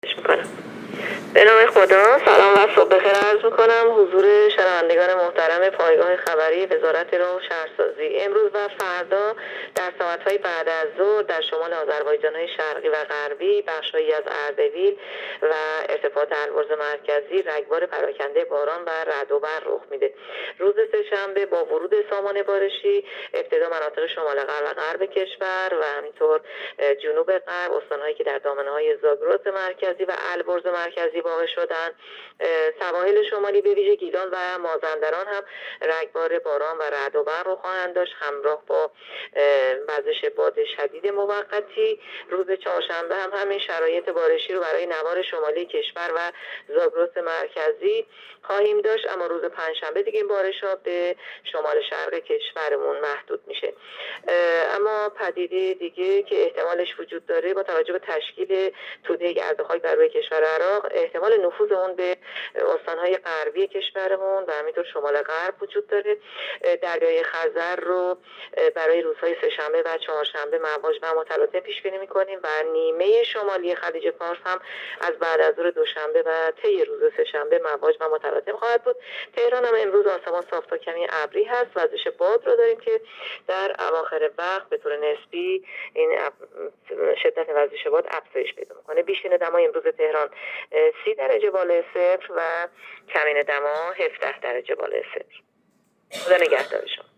میکنم. به نام خدا، سلام و صبح بخیر عرض میکنم حضور شنوندگان محترم پایگاه خبری وزارت راه و شهرسازی. امروز و فردا در ساعتهای بعد از ظهر در شمال آذربایجان‌های شرقی و غربی، بخش‌هایی از اردبیل و ارتفاعات البرز مرکزی رگبار پراکنده باران و رعد و برق رخ میده. روز سه‌شنبه با ورود سامان بارشی ابتدا مناطق شمال غرب و غرب کشور و همینطور جنوب غرب، استان‌هایی که در دامنه‌های زاگرس مرکزی و البرز مرکزی واقع شدن، سواحل شمالی به ویژه گیلان و مازندران هم رگبار باران و رعد و برق رو خواهند داشت، همراه با وزش باد شدید موقتی. روز چهارشنبه هم همین شرایط بارشی رو برای نوار شمالی کشور و زاگرس مرکزی خواهیم داشت، اما روز پنجشنبه دیگه این بارش‌ها به شمال شرق کشورمون محدود میشه. اما پدیده دیگه که احتمالش وجود داره با توجه به تشکیل توده گرد خاک بر روی کشور عراق، احتمال نفوذ اون به استان‌های غربی کشورمون و همینطور شمال غرب وجود داره. دریای خزر رو برای روزهای سه‌شنبه و چهارشنبه مواج و متلاطم پیش بینی می‌کنیم و نیمه شمالی خلیج فارس هم از بعد از ظهر دوشنبه و طی روز سه‌شنبه مواج و متلاطم خواهد بود. تهران هم امروز آسمان صاف تا کمی ابری هست. وزش باد رو داریم که در اواخر وقت به طور نسبی این شدت وزش باد افزایش پیدا می‌کنه. بیشترین دمای امروز تهران 30 درجه بالای صفر و کمین دما 17 درجه بالای صفر. خدا نگهدار شما.